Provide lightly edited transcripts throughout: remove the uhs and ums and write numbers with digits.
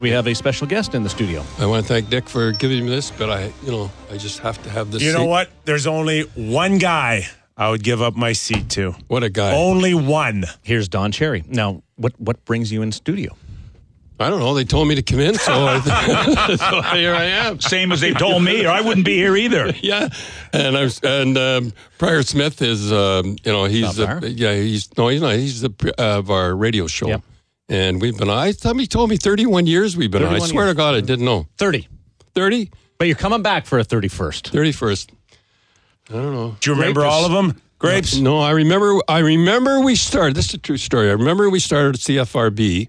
We have a special guest in the studio. I want to thank Dick for giving me this, but I just have to have this. You know what? There's only one guy I would give up my seat to. What a guy. Only one. Here's Don Cherry. Now, what brings you in studio? I don't know. They told me to come in, so, so here I am. Same as they told me, or I wouldn't be here either. Yeah, and Prior Smith is, he's he's not. He's of our radio show, Yep. and we've been. Somebody told me 31 years we've been on. I swear to God, I didn't know. 30. 30? But you're coming back for a 31st. 31st. I don't know. Do you remember all of them? Grapes? No, I remember we started. This is a true story. I remember we started at CFRB.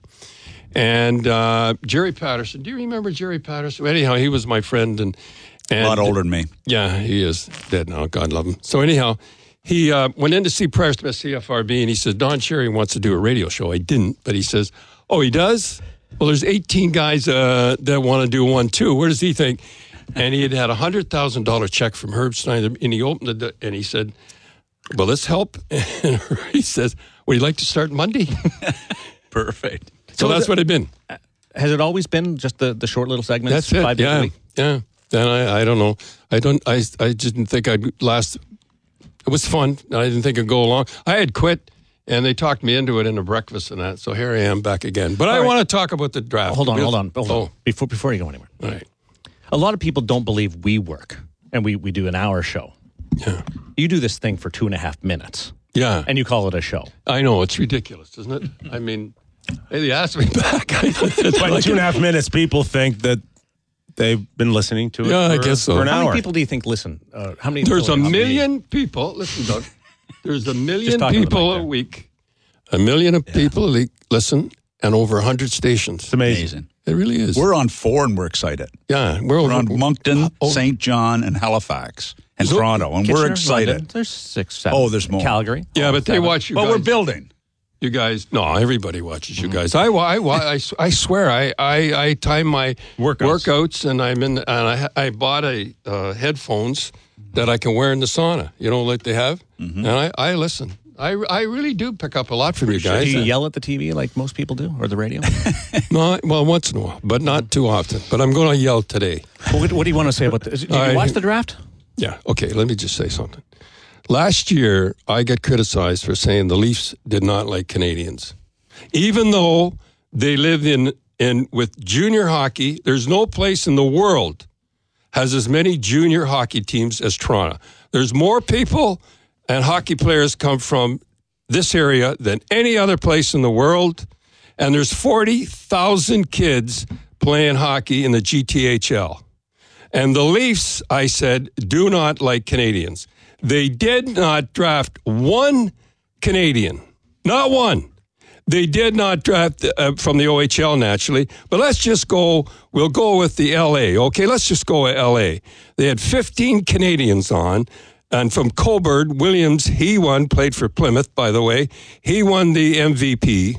And Jerry Patterson. Do you remember Jerry Patterson? Anyhow, he was my friend. And A lot older than me. Yeah, he is dead now. God love him. So anyhow, he went in to see Prior Smith CFRB, and he said, Don Cherry wants to do a radio show. I didn't, but he says, oh, he does? Well, there's 18 guys that want to do one, too. What does he think? And he had a $100,000 check from Herb Snyder, and he opened it, and he said, will this help? And he says, would you like to start Monday? Perfect. So that's what it's been. Has it always been just the short little segments? That's it. 5 days a week? Yeah. Then I don't know. I just didn't think I'd last. It was fun. I didn't think it'd go along. I had quit, and they talked me into it in a breakfast and that. So here I am back again. But I want to talk about the draft. Hold on. Before you go anywhere. All right. A lot of people don't believe we work, and we do an hour show. Yeah. You do this thing for 2.5 minutes. Yeah. And you call it a show. I know. It's ridiculous, isn't it? I mean, they asked me back. But in 2.5 minutes, people think that they've been listening to it I guess so. for an How hour. many people do you think listen? How many? There's a how many- million people. Listen, Doug. There's a million talking to the people mic a there. week. A million of people a week listen, and over 100 stations. It's amazing. It really is. We're on 4 and we're excited. Yeah. We're on Moncton, St. John, and Halifax, and Toronto, and we're Kitchener, excited. London, there's 6, 7. Oh, there's more. Calgary. Yeah, but they watch you But guys. we're building. You guys, no, everybody watches you guys. I swear, I time my workouts and I'm in, and I bought headphones that I can wear in the sauna. You know, like they have, and I listen. I really do pick up a lot from you guys. Do you yell at the TV like most people do, or the radio? No, well, once in a while, but not too often. But I'm going to yell today. What do you want to say about this? Did you watch the draft? Yeah. Okay. Let me just say something. Last year, I got criticized for saying the Leafs did not like Canadians, even though they live in with junior hockey. There's no place in the world has as many junior hockey teams as Toronto. There's more people and hockey players come from this area than any other place in the world, and there's 40,000 kids playing hockey in the GTHL. And the Leafs, I said, do not like Canadians. They did not draft one Canadian. Not one. They did not draft from the OHL, naturally. But let's just go, we'll go with the LA. Okay, let's just go with LA. They had 15 Canadians on. And from Coburg, Williams, he won, played for Plymouth, by the way. He won the MVP.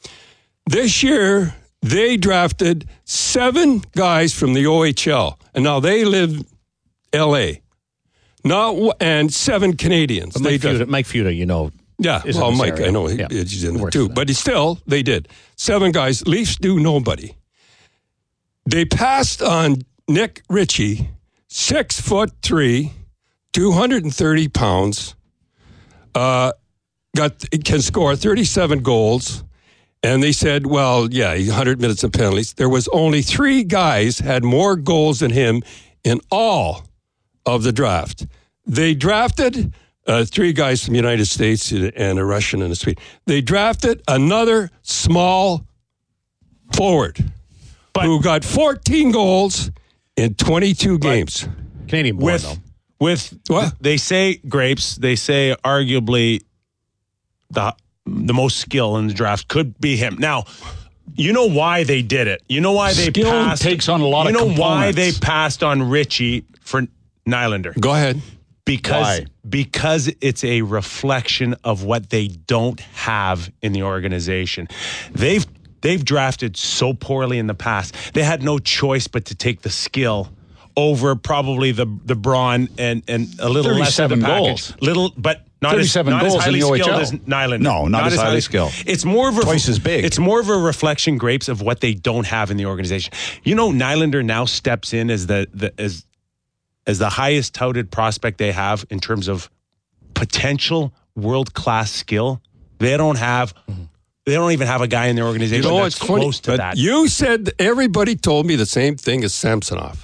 This year, they drafted 7 guys from the OHL. And now they live LA. And 7 Canadians. But Mike Futa, you know. Yeah, well, Mike, I know he's in there too. But still, they did. 7 guys. Leafs do nobody. They passed on Nick Ritchie, 6'3", 230 pounds, can score 37 goals. And they said, well, yeah, 100 minutes of penalties. There was only 3 guys had more goals than him in all of the draft. They drafted 3 guys from the United States and a Russian and a Swede. They drafted another small forward who got 14 goals in 22 games. Canadian born, though. With what? They say, Grapes, they say arguably the most skill in the draft could be him. Now, you know why they did it. You know why they passed. Takes on a lot of components. You know why they passed on Ritchie for Nylander. Go ahead. Because it's a reflection of what they don't have in the organization. They've drafted so poorly in the past. They had no choice but to take the skill over probably the brawn and a little less of the package. goals. But Not 37 not goals in highly the skilled OHL. as Nylander. No, not as highly skilled. It's more of a Twice as big. It's more of a reflection, Grapes, of what they don't have in the organization. Nylander now steps in as the highest touted prospect they have in terms of potential world-class skill. They don't even have a guy in their organization that's close to that. You said everybody told me the same thing as Samsonov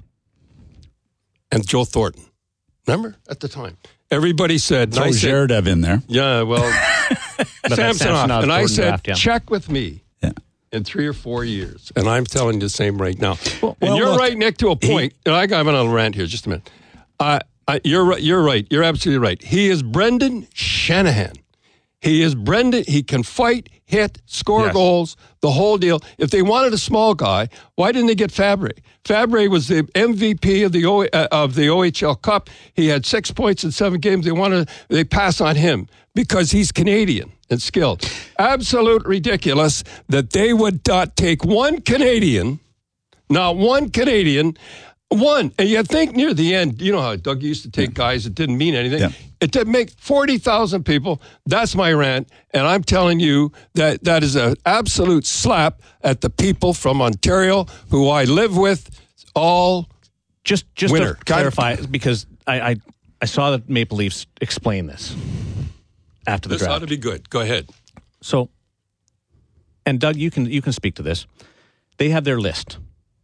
and Joe Thornton. Remember at the time? Everybody said, Throw Zherdev in there. Yeah, well, Samsonov. And I said, draft, yeah. check with me in 3 or 4 years. And I'm telling you the same right now. And you're look, right, Nick, to a point. I got another rant here. Just a minute. You're right. You're right. You're absolutely right. He is Brendan Shanahan. He is Brendan. He can fight, hit, score goals, the whole deal. If they wanted a small guy, why didn't they get Fabre? Fabre was the MVP of the OHL Cup. He had 6 points in 7 games. They pass on him because he's Canadian and skilled. Absolute ridiculous that they would not take one Canadian, not one Canadian. One, and you think near the end, you know how Doug used to take guys that didn't mean anything. Yeah. It did make 40,000 people. That's my rant, and I'm telling you that is an absolute slap at the people from Ontario who I live with. All Just winner. to clarify, because I saw the Maple Leafs explain this after the This draft. ought to be good. Go ahead. So, and Doug, you can speak to this. They have their list,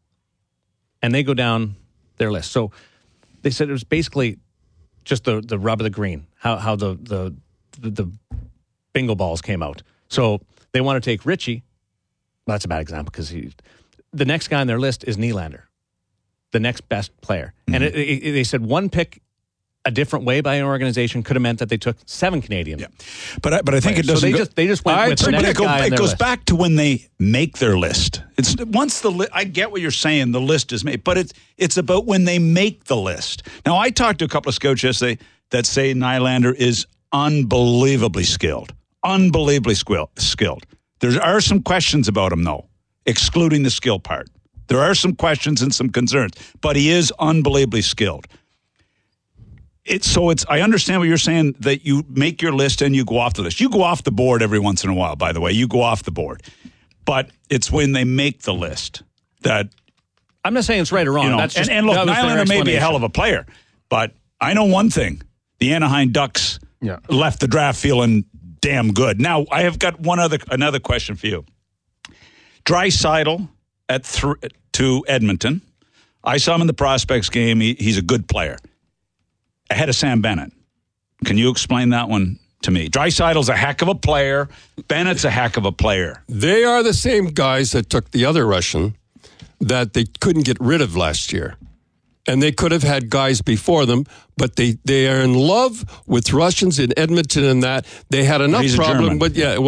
and they go down their list. So they said it was basically just the rub of the green, how the bingo balls came out. So they want to take Richie. Well, that's a bad example because the next guy on their list is Nylander, the next best player. And they said one pick a different way by an organization could have meant that they took 7 Canadians. Yeah. But I think it doesn't. So they just went with the next guy on It their goes list. back to when they make their list. It's once I get what you're saying. The list is made, but it's about when they make the list. Now, I talked to a couple of scouts yesterday that say Nylander is unbelievably skilled. Unbelievably skilled. There are some questions about him, though, excluding the skill part. There are some questions and some concerns, but he is unbelievably skilled. I understand what you're saying, that you make your list and you go off the list. You go off the board every once in a while, by the way. You go off the board. But it's when they make the list that... I'm not saying it's right or wrong. That's just, and look, that was their Nylander may be a explanation. hell of a player, but I know one thing. The Anaheim Ducks left the draft feeling damn good. Now, I have got another question for you. Draisaitl to Edmonton. I saw him in the prospects game. He's a good player. Ahead of Sam Bennett. Can you explain that one to me? Draisaitl's a heck of a player. Bennett's a heck of a player. They are the same guys that took the other Russian that they couldn't get rid of last year. And they could have had guys before them, but they are in love with Russians in Edmonton and that. They had enough He's a problem. German. But Yeah.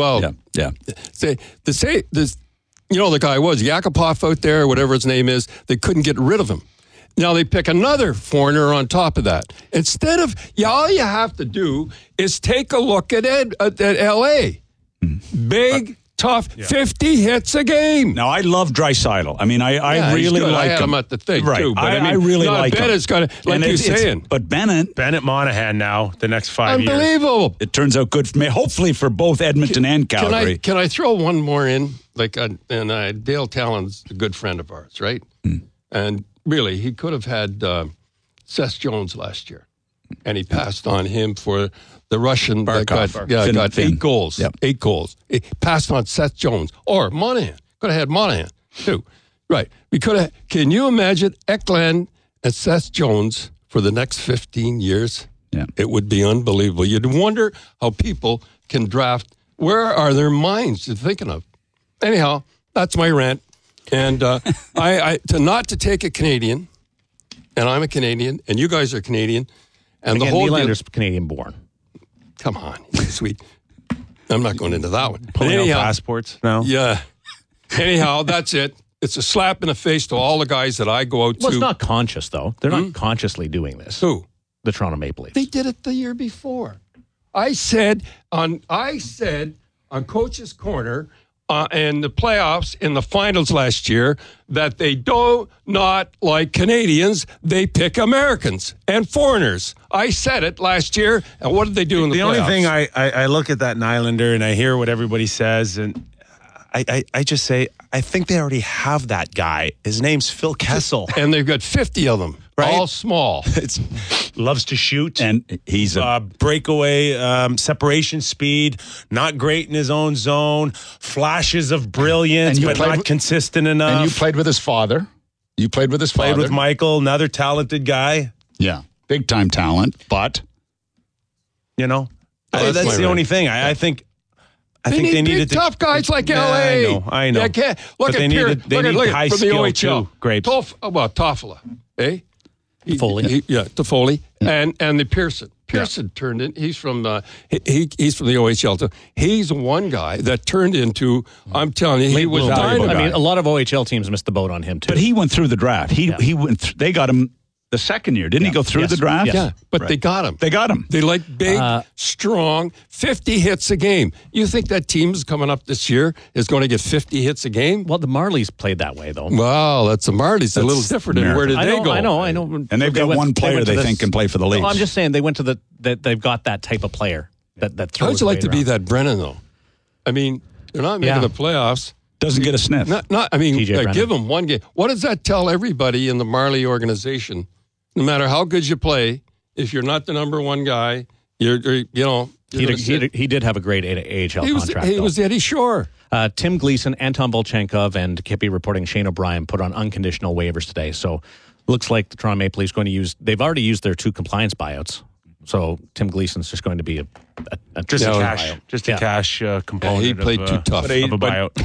the guy was Yakupov out there, whatever his name is, they couldn't get rid of him. Now they pick another foreigner on top of that. Instead of, all you have to do is take a look at L.A. Big, tough, 50 hits a game. Now, I love Draisaitl. I mean, I He's really good. like I had him at the thing, right. too. But I really like him. Bennett's got to, like And you're it's- saying. But Bennett, Monahan now, the next 5 years. Unbelievable. it turns out good for me. Hopefully for both Edmonton and Calgary. Can I throw one more in? Dale Talon's a good friend of ours, right? And really, he could have had Seth Jones last year, and he passed on him for the Russian that got Finn. 8 goals. Yep. 8 goals. He passed on Seth Jones or Monahan. Could have had Monahan too. Right. We could have. Can you imagine Ekland and Seth Jones for the next 15 years? Yeah. It would be unbelievable. You'd wonder how people can draft. Where are their minds thinking of? Anyhow, that's my rant. And not to take a Canadian, and I'm a Canadian, and you guys are Canadian, and Again, the whole Nylander's Canadian born. Come on, sweet. I'm not going into that one. Pulling out Anyhow, passports now. yeah. Anyhow, that's it. It's a slap in the face to all the guys that I go out to. Well, it's not conscious, though. They're not consciously doing this. Who? The Toronto Maple Leafs. They did it the year before. I said on Coach's Corner in the playoffs, in the finals last year, that they do not like Canadians. They pick Americans and foreigners. I said it last year, and what did they do in the playoffs? The only thing I look at that Nylander and I hear what everybody says, and I just say, I think they already have that guy. His name's Phil Kessel. And they've got 50 of them, right? All small. Loves to shoot. And he's a breakaway, separation speed, not great in his own zone, flashes of brilliance, but not consistent enough. And you played with his father. Played with Michael, another talented guy. Yeah, big time talent, but that's the only thing. I think they needed big, tough guys like LA. I know. Look at Pierce. They need high from the skill OHL. too. Grapes. Toffoli, eh? Toffoli. Toffoli, and the Pearson. Pearson turned in. He's from he's from the OHL too. He's one guy that turned into. I'm telling you, he was dynamite. I mean, a lot of OHL teams missed the boat on him too. But he went through the draft. He went. They got him the second year, didn't he? Go through the draft. Yes. Yeah, but they got him. They like big, strong, 50 hits a game. You think that team's coming up this year is going to get 50 hits a game? Well, the Marlies played that way, though. Well, that's the Marlies. A little different. And where did they go? I know. And they've got one player they think can play for the Leafs. No, I'm just saying they went to they've got that type of player that throws. How would you like to be that Brennan, though? I mean, they're not making the playoffs. Doesn't get a sniff. Give them one game. What does that tell everybody in the Marley organization? No matter how good you play, if you're not the number one guy, he did have a great AHL contract. He was Eddie Shore. Tim Gleason, Anton Volchenkov, and Kippy reporting Shane O'Brien put on unconditional waivers today. So looks like the Toronto Maple Leafs going to use. They've already used their 2 compliance buyouts. So Tim Gleason's just going to be a cash component. He played too tough of a buyout.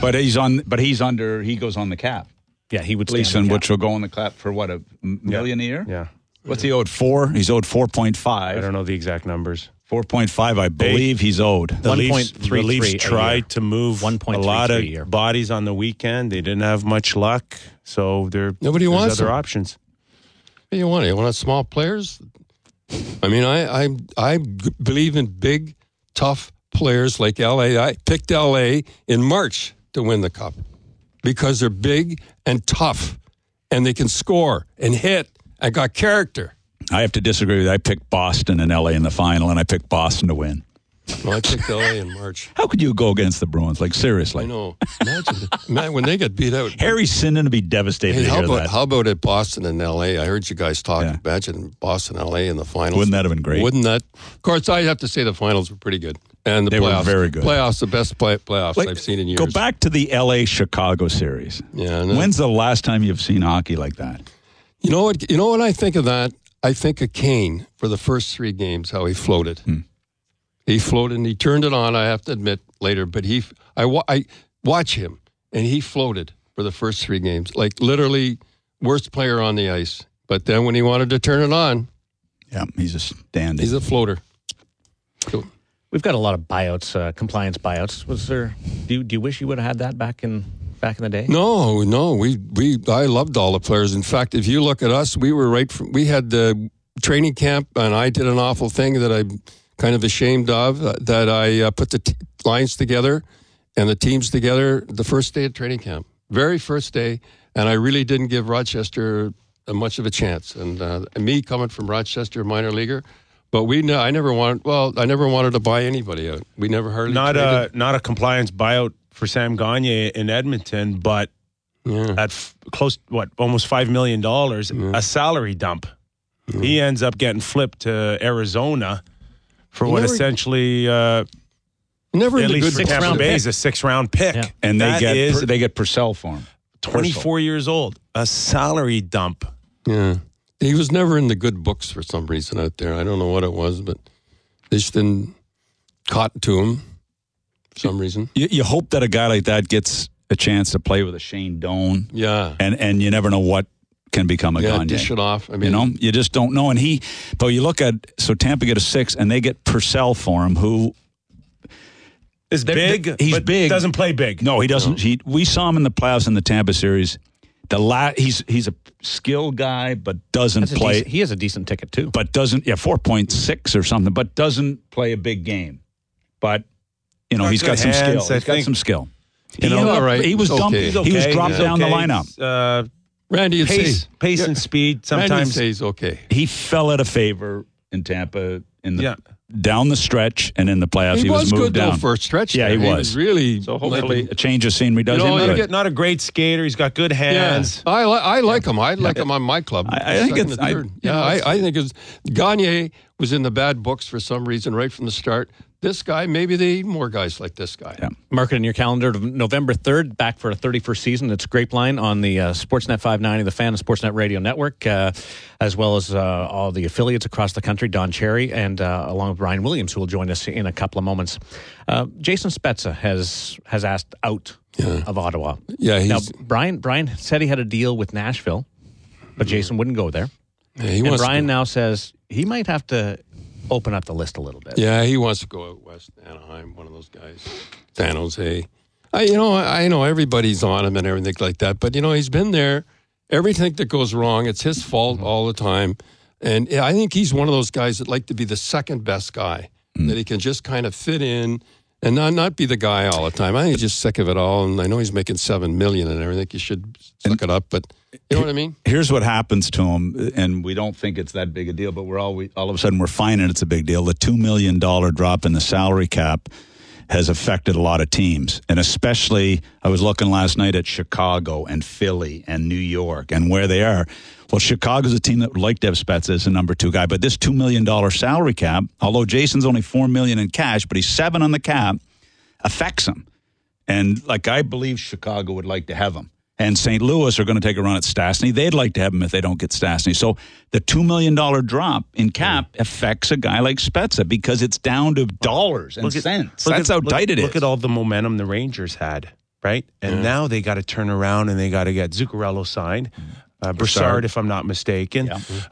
He goes on the cap. Yeah, he would. Gleason, which will go on the cap for what, $1 million a year? Yeah. What's he owed? 4? He's owed 4.5. I don't know the exact numbers. 4.5, I believe he's owed. The Leafs tried to move a lot of bodies on the weekend. They didn't have much luck, so nobody wants other options. What do you want? You want small players? I mean, I believe in big, tough players like LA. I picked LA in March to win the Cup because they're big and tough, and they can score and hit and got character. I have to disagree with you. I picked Boston and LA in the final, and I picked Boston to win. Well, I picked LA in March. How could you go against the Bruins? Like, seriously. I know. Imagine when they get beat out. Harry Sinden would be devastated to hear that. How about at Boston and LA? I heard you guys talk. Yeah. Imagine Boston, LA in the finals. Wouldn't that have been great? Wouldn't that? Of course, I have to say the finals were pretty good. And they were very good. Playoffs, the best playoffs I've seen in years. Go back to the LA-Chicago series. Yeah. When's the last time you've seen hockey like that? You know what I think of that? I think of Kane for the first 3 games, how he floated. He floated and he turned it on, I have to admit, later. But I watch him, and he floated for the first 3 games. Like, literally, worst player on the ice. But then when he wanted to turn it on... Yeah, he's a stand-in. He's a floater. So, we've got a lot of buyouts, compliance buyouts. Was there? Do you wish you would have had that back in the day? No. I loved all the players. In fact, if you look at us, we had the training camp, and I did an awful thing that I'm kind of ashamed of. That I put the lines together and the teams together the first day of training camp, very first day, and I really didn't give Rochester much of a chance. And me coming from Rochester, minor leaguer. But I never wanted to buy anybody out. We never hardly not a compliance buyout for Sam Gagner in Edmonton, but at almost $5 million, a salary dump. Yeah. He ends up getting flipped to Arizona for essentially never at least good Tampa Bay is a 6th-round pick, and they get Purcell for him. 24 years old, a salary dump. Yeah. He was never in the good books for some reason out there. I don't know what it was, but they just didn't cotton to him for some reason. You hope that a guy like that gets a chance to play with a Shane Doan. Yeah. And you never know what can become a Gagner. Dish it off. I mean, you just don't know. But you look at, so Tampa get a 6, and they get Purcell for him, who is big. He's big. Doesn't play big. No, he doesn't. No. We saw him in the playoffs in the Tampa series. He's a skill guy, but doesn't play. He has a decent ticket too, but doesn't. 4.6 or something, but doesn't play a big game. But he's got some skill. He's got some skill. He ended up- all right. He was It's dumped. okay. He was Okay, dropped he's down the okay. lineup. Randy, you'd say, Pace and speed Randy sometimes. says okay. He fell out of favor in Tampa in the Yeah. down the stretch, and in the playoffs he was good moved down. though for a stretch. Yeah, there. he was. really. So hopefully a change of scenery does You know, him you good. Not a great skater. He's got good hands. I like him. I like him on my club. I think Second it's- and third. I think it's Gagne was in the bad books for some reason right from the start. This guy, maybe they need more guys like this guy. Yeah. Mark it in your calendar. November 3rd, back for a 31st season. It's Grapeline on the Sportsnet 590, the Fan and Sportsnet Radio Network, as well as all the affiliates across the country. Don Cherry and along with Brian Williams, who will join us in a couple of moments. Jason Spezza has asked out of Ottawa. Yeah, now he's, Brian said he had a deal with Nashville, but Jason wouldn't go there. yeah, he And wants Brian to, now says he might have to open up the list a little bit. Yeah, he wants to go out west, Anaheim, one of those guys, San Jose. I know everybody's on him and everything like that, but he's been there. Everything that goes wrong, it's his fault all the time. And I think he's one of those guys that like to be the second best guy, that he can just kind of fit in and not be the guy all the time. I think he's just sick of it all. And I know he's making $7 million and everything. You should suck it up, but you know what I mean? Here's what happens to him, and we don't think it's that big a deal, but all of a sudden we're finding it's a big deal. The $2 million drop in the salary cap has affected a lot of teams, and especially I was looking last night at Chicago and Philly and New York and where they are. Well, Chicago's a team that would like to have Spezza as the number 2 guy, but this $2 million salary cap, although Jason's only $4 million in cash, but he's 7 on the cap, affects him. And I believe Chicago would like to have him. And St. Louis are going to take a run at Stastny. They'd like to have him if they don't get Stastny. So the $2 million drop in cap affects a guy like Spezza because it's down to dollars and cents. That's how tight it is. Look at all the momentum the Rangers had, right? And now they got to turn around and they got to get Zuccarello signed. Broussard, if I'm not mistaken.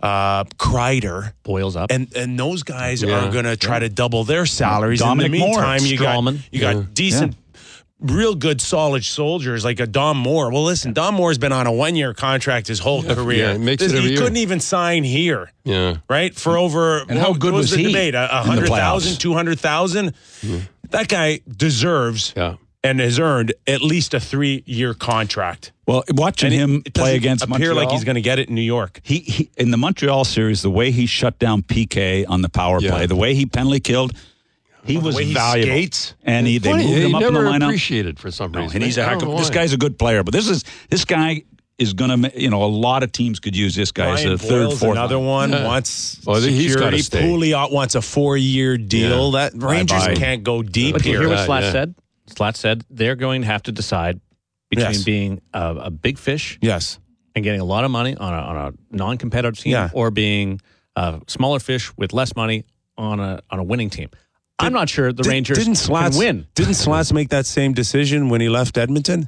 Kreider. Boils up. And those guys are going to try to double their salaries. Dominic in the meantime, Moore, you got decent, real good, solid soldiers like a Dom Moore. Well, listen, Dom Moore's been on a 1-year contract his whole career. Yeah, he makes it every he year. couldn't even sign here. Yeah. Right? For over, And how good what was the he debate? in the 100,000, playoffs? 200,000? That guy deserves and has earned at least a 3-year contract. Well, watching him It play doesn't against appear Montreal, like he's going to get it in New York. he in the Montreal series, the way he shut down PK on the power play, the way he penalty killed, he was way he valuable. skates. And they Funny, moved him up in the never lineup. appreciated for some reason. And he's I a don't heck of know this why. guy's a good player, but this guy is going to, a lot of teams could use this guy as Brian a third, Boyle's fourth. another one Yeah. wants Well, he's gotta security. stay. Pouliot wants a 4-year deal. Yeah. That Rangers Bye-bye. can't go deep But you here. hear what Yeah, Slat yeah. said? Slat said they're going to have to decide between Yes. being a big fish Yes. and getting a lot of money on a non-competitive team, Yeah. or being a smaller fish with less money on a winning team. I'm not sure the Rangers didn't can Slats win. Didn't Slats make that same decision when he left Edmonton?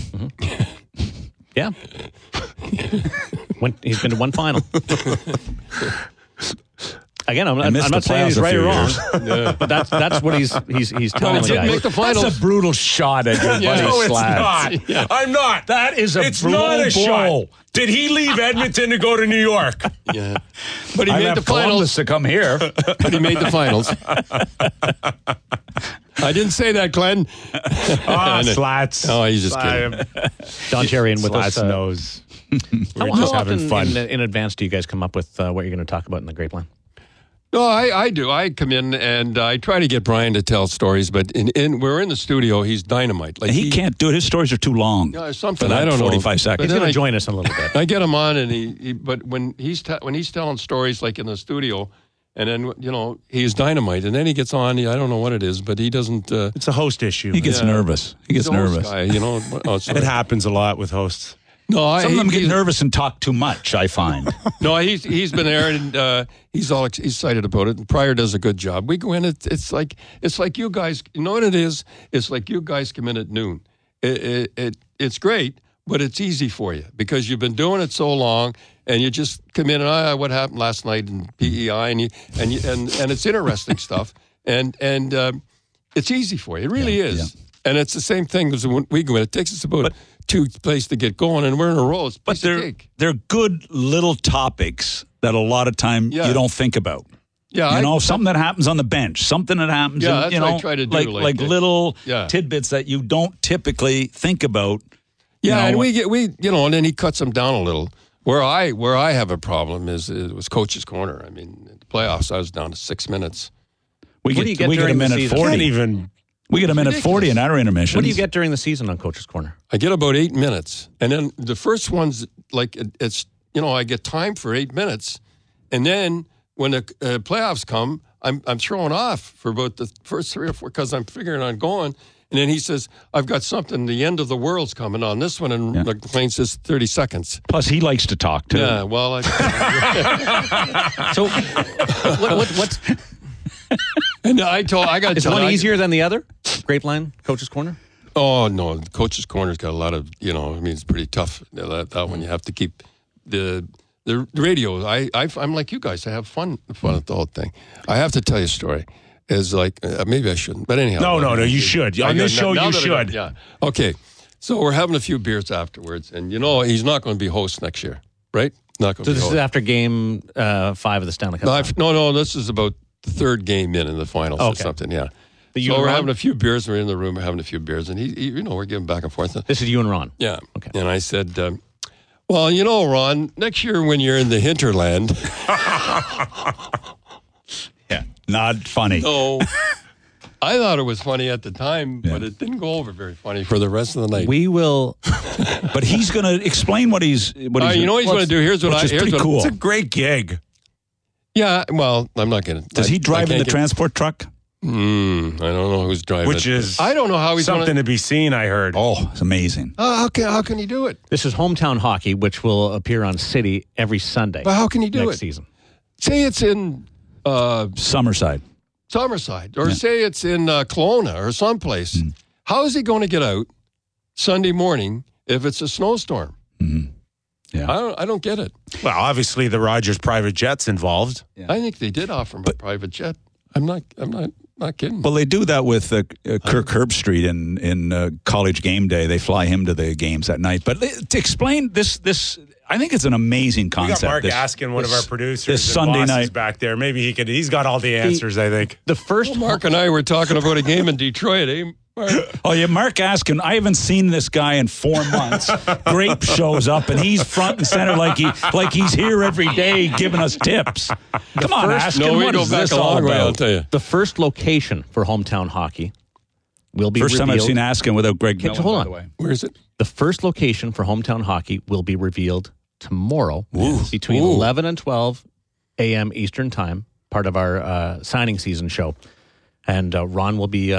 Yeah, he's been to one final. Again, I'm missed not the saying he's playoffs a right or few wrong, but that's what he's telling the didn't guys. make the finals. That's a brutal shot at your buddy No, it's Slats. not. I'm not. That is a It's brutal not a blow. shot. Did he leave Edmonton to go to New York? Yeah. But he I made left the finals. Columbus to come here. But he made the finals. I didn't say that, Glenn. Slats. Oh, he's just kidding. Don Cherry and with Slats us. knows. How just often having fun. in advance do you guys come up with what you're going to talk about in the Grapeline? No, I do. I come in and I try to get Brian to tell stories, but we're in the studio. He's dynamite. Like He can't do it. His stories are too long. Yeah, something. For that I don't know. 45 seconds. He's then going I- to join us in a little bit. I get him on, and he but when he's telling stories like in the studio, and then he's dynamite, and then he gets on. I don't know what it is, but he doesn't. It's a host issue. He gets nervous. He gets he's a host nervous. guy, Oh, sorry. It happens a lot with hosts. No, Some of them get he's- nervous and talk too much, I find. No, he's been there and he's all excited about it. And Pryor does a good job. We go in. It's like you guys. You know what it is? It's like you guys come in at noon. It's great, but it's easy for you because you've been doing it so long, and you just come in and what happened last night in PEI, and it's interesting stuff, and it's easy for you. It really is. And it's the same thing as when we go in. It takes us about 2 plays to get going, and we're in a row. It's a But piece of cake. they're good little topics that a lot of time you don't think about. Yeah, something that happens on the bench, something that happens. Yeah, in, that's what I try to do, like little Yeah. tidbits that you don't typically think about. Yeah, you know, and and then he cuts them down a little. Where I have a problem is it was coach's corner. I mean, in the playoffs, I was down to 6 minutes. we What do you get get a during the minute season? 40. Can't even. We get a minute 40 in our intermission. What do you get during the season on Coach's Corner? I get about 8 minutes, and then the first one's like it's I get time for 8 minutes, and then when the playoffs come, I'm throwing off for about the first 3 or 4 because I'm figuring on going. And then he says, I've got something, the end of the world's coming on this one. And McLean says 30 seconds. Plus, he likes to talk, too. Yeah, well, So, what's and I got is one easier than the other? Grapeline, Coach's Corner? Oh, no, Coach's Corner's got a lot of, it's pretty tough. That one, you have to keep the radio. I'm like you guys. I have fun with the whole thing. I have to tell you a story. Is like maybe I shouldn't, but anyhow. No, you should. On this show, you should. Yeah. Okay. So we're having a few beers afterwards, and he's not going to be host next year, right? Not going to. So be this host. is after Game 5 of the Stanley Cup. No. This is about the third game in the finals or something. Yeah. You So we're and Ron? having a few beers. We're in the room. We're having a few beers, and he we're giving back and forth. This is you and Ron. Yeah. Okay. And I said, well, Ron, next year when you're in the hinterland. Yeah, not funny. So I thought it was funny at the time, but it didn't go over very funny for the rest of the night. We will. But he's going to explain what he's You know what he's going to do? Here's what which is here's pretty what- cool. It's a great gig. Yeah, well, I'm not going to. Does he drive in the transport truck? I don't know who's driving Which it. is I don't know how he's something gonna, to be seen, I heard. Oh, it's amazing. how can he do it? This is Hometown Hockey, which will appear on City every Sunday. But how can he do next it? season? Say it's in Summerside. Summerside, or say it's in Kelowna or someplace. How is he going to get out Sunday morning if it's a snowstorm? Yeah. I don't get it. Well, obviously the Rogers private jet's involved. I think they did offer him a private jet. I'm not kidding. Well, they do that with Kirk Herbstreit in College Game Day. They fly him to the games at night. But to explain this, I think it's an amazing We concept. got Mark This- Askin, one of our producers. this and Sunday Boss night. is back there. Maybe he's got all the answers, I think. The first Mark and I were talking about a game in Detroit, eh? Mark? Oh, yeah, Mark Askin. I haven't seen this guy in 4 months. Grape shows up, and he's front and center like he's here every day giving us tips. Come on, first- Askin. No, we what go is back this a all long way, I'll about? tell you. The first location for Hometown Hockey will be First time I've revealed. seen Askin without Greg Millen, hold by on. the way. Where is it? The first location for Hometown Hockey will be revealed tomorrow between 11 and 12 a.m. Eastern Time, part of our signing season show. And Ron will be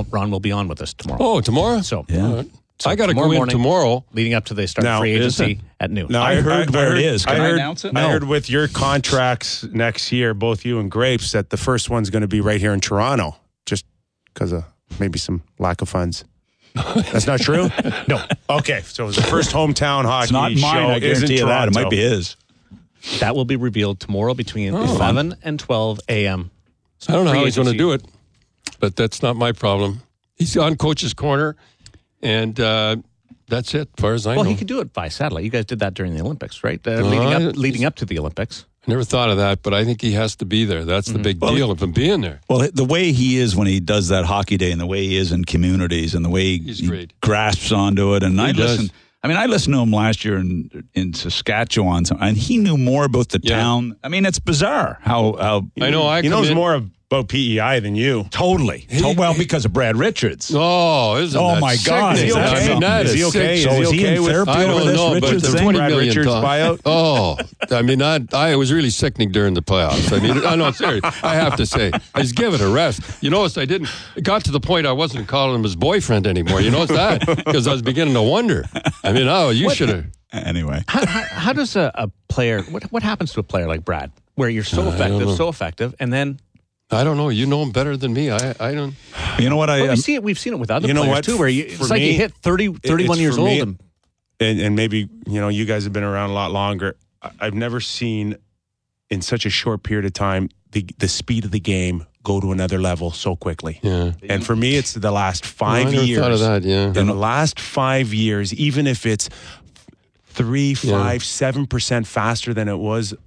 on with us tomorrow. Oh, tomorrow? So, All right. I got to tomorrow go in morning, tomorrow. leading up to the start Now, of free is agency at noon. No, I heard where it is. Can I announce it? I No. heard with your contracts next year, both you and Grapes, that the first one's going to be right here in Toronto, just because of maybe some lack of funds. That's not true? No. Okay, so the first hometown hockey It's not mine, show I is in guarantee you that. Toronto. It might be his. That will be revealed tomorrow between 11 and 12 a.m. I don't know Free how he's going to agency. do it, but that's not my problem. He's on Coach's Corner, and that's it, as far as I Well, know. he could do it by satellite. You guys did that during the Olympics, right? I- Leading up to the Olympics. I never thought of that, but I think he has to be there. That's the big deal of him being there. Well, the way he is when he does that hockey day and the way he is in communities and the way He's he great. grasps onto it. And I does. listen. I mean, I listened to him last year in Saskatchewan, and he knew more about the Yeah. town. I mean, it's bizarre how I know. He knows more about PEI than you. totally. Well, because of Brad Richards. Oh, isn't Oh, that my God. sickening? Is that I mean, something? that Is he is okay? sick. So is he in with- therapy I over don't this know, but Richards the thing? 20 Brad million Richards ton- buyout? Oh, I mean, I was really sickening during the playoffs. I mean, no, serious. I have to say, I just give it a rest. You notice I didn't. It got to the point I wasn't calling him his boyfriend anymore. You notice that? Because I was beginning to wonder. I mean, you should have. Anyway, How does a player? What happens to a player like Brad, where you're so effective, and then I don't know. You know him better than me. I don't. you know what? we've seen it with other You know players what? too, where For it's like me, you hit 31 it's years for old, me, and and maybe you guys have been around a lot longer. I've never seen in such a short period of time the speed of the game go to another level so quickly. Yeah. And for me, it's the last 5 I never years. thought of that. Yeah. In the last 5 years, even if it's 3, 5, 7% faster than it was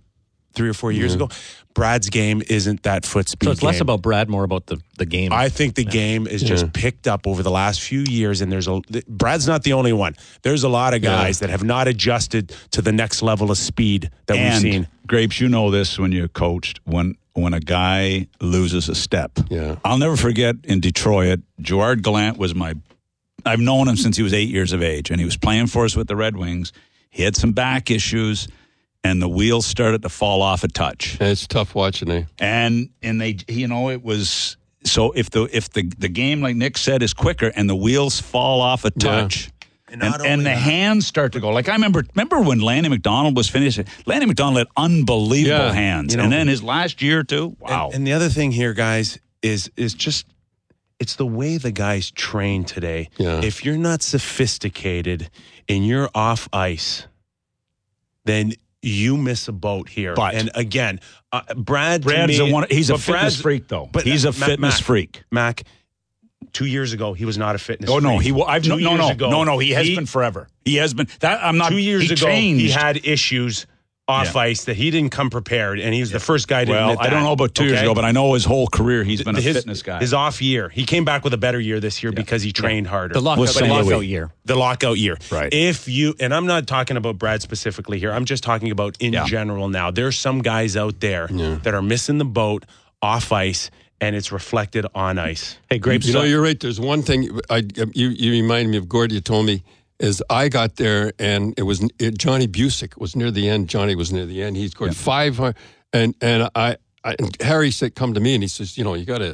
3 or 4 years ago. Brad's game isn't that foot speed. So it's less game. about Brad, more about the game. I think the game is just picked up over the last few years, and Brad's not the only one. There's a lot of guys that have not adjusted to the next level of speed that we've seen. Grapes, you know this when you coached, when a guy loses a step. Yeah. I'll never forget in Detroit, Gerard Gallant was I've known him since he was 8 years of age, and he was playing for us with the Red Wings. He had some back issues, and the wheels started to fall off a touch. It's tough watching, eh? And they, it was, so if the game, like Nick said, is quicker and the wheels fall off a touch, and the hands start to go. Like I remember when Lanny McDonald was finished. Lanny McDonald had unbelievable hands, and then his last year too. Wow. And the other thing here, guys, is just it's the way the guys train today. Yeah. If you're not sophisticated and you're off ice, then you miss a boat here. But and again, Brad's he's a fitness freak, though. But he's a fitness freak. Mac, 2 years ago, he was not a fitness freak. freak. He has been forever. He has been. That I'm not. 2 years ago, changed. he had issues off ice that he didn't come prepared, and he was the first guy to admit that. I don't know about 2 years ago, but I know his whole career he's been a fitness guy. His off year. He came back with a better year this year because he trained harder. The lockout year. The lockout year. Right. And I'm not talking about Brad specifically here. I'm just talking about in general now. There's some guys out there that are missing the boat off ice, and it's reflected on ice. Hey, Grapes. You're right. There's one thing you reminded me of. Gord, you told me is I got there and Johnny Busick was near the end. Johnny was near the end. He scored 500, and Harry said, "Come to me," and he says, "You got to."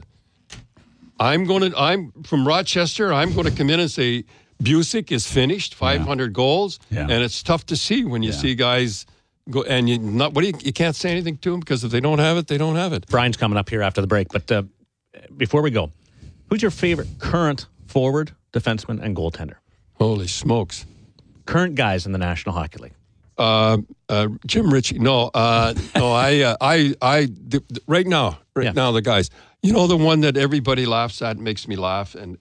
I'm from Rochester. I'm going to come in and say Busick is finished, 500 goals, and it's tough to see when you see guys go and you can't say anything to them because if they don't have it, they don't have it. Brian's coming up here after the break, but before we go, who's your favorite current forward, defenseman, and goaltender? Holy smokes! Current guys in the National Hockey League. Jim Ritchie. No. I right now the guys. The one that everybody laughs at, makes me laugh, and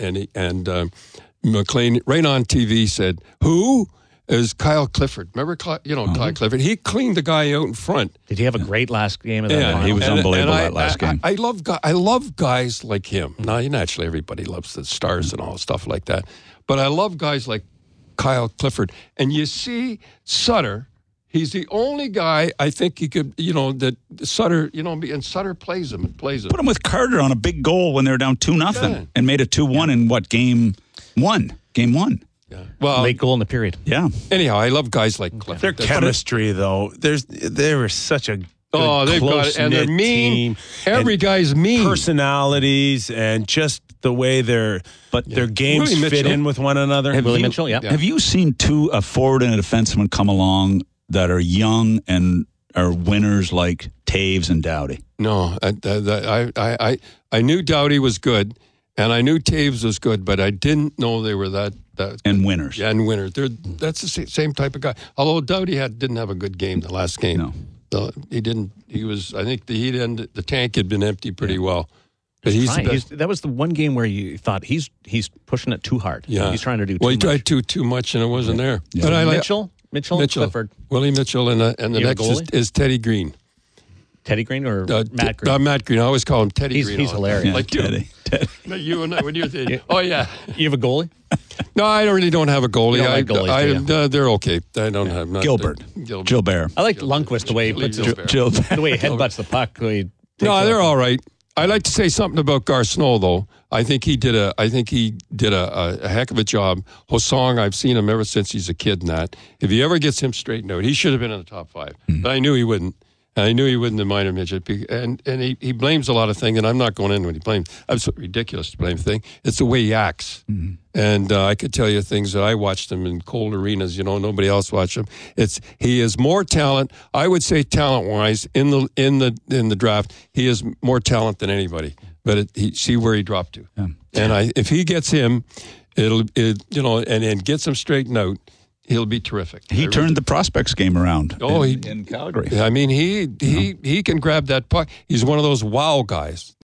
McLean right on TV said, "Who is Kyle Clifford?" Remember, Kyle Clifford? He cleaned the guy out in front. Did he have a great last game of that? Yeah, he was unbelievable that last game. I love guys like him. Now, naturally, everybody loves the stars and all stuff like that, but I love guys like Kyle Clifford. And you see Sutter. He's the only guy I think he could, that Sutter, and Sutter plays him. Put him with Carter on a big goal when they were down 2-0 and made it 2-1 in what, game one? Game one. Yeah. Well, late goal in the period. Yeah. Anyhow, I love guys like Clifford. Their chemistry, though, they such a good, they've got it, and they're mean. Team. Every guy's mean. Personalities and just the way their games fit in with one another. Willie Mitchell, yeah. Have you seen a forward and a defenseman come along that are young and are winners like Taves and Doughty? No, I knew Doughty was good, and I knew Taves was good, but I didn't know they were that and winners. Yeah, and winners. That's the same type of guy. Although Doughty didn't have a good game the last game. No, he didn't. He was. I think the tank had been empty pretty well. But that was the one game where you thought he's pushing it too hard. Yeah, he's trying to do. He tried too much, and it wasn't there. Yeah. But Mitchell, and Clifford. Willie Mitchell, and the next is Teddy Green. Teddy Green or Matt Green? Matt Green. I always call him Teddy Green. He's hilarious. Yeah, like Teddy. You and I, when you're thinking, oh, yeah. You have a goalie? No, I really don't have a goalie. You don't like goalies, do you? They're okay. I don't have Gilbert. Gilbert. I like Lundqvist, the way he puts the way he headbutts the puck. No, they're all right. I'd like to say something about Garceau, though. I think he did a heck of a job. Hosong, I've seen him ever since he's a kid. And that if he ever gets him straightened out, he should have been in the top 5. But I knew he wouldn't. And I knew he wouldn't in minor midget. And he blames a lot of things, and I'm not going into what he blames. Absolutely ridiculous to blame thing. It's the way he acts. Mm-hmm. And I could tell you things that I watched him in cold arenas. Nobody else watched him. He is more talent. I would say talent-wise in the draft, he is more talent than anybody. But see where he dropped to. Yeah. And if he gets him, and gets him straightened out, he'll be terrific. He turned the prospects game around. In Calgary. I mean, he can grab that puck. He's one of those wow guys.